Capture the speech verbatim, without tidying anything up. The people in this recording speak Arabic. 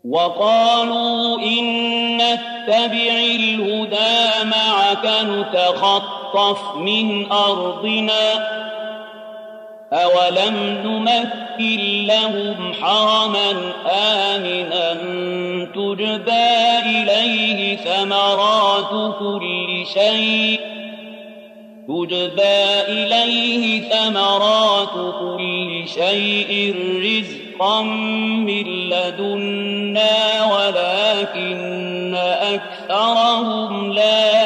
وقالوا إن نتبع الهدى معك نتخطف من أرضنا أولم نمكن لهم حرما آمنا تجبى إليه ثمرات كل شيء تجبى إليه ثمرات كل شيء رزقا من لدنا ولكن أكثرهم لا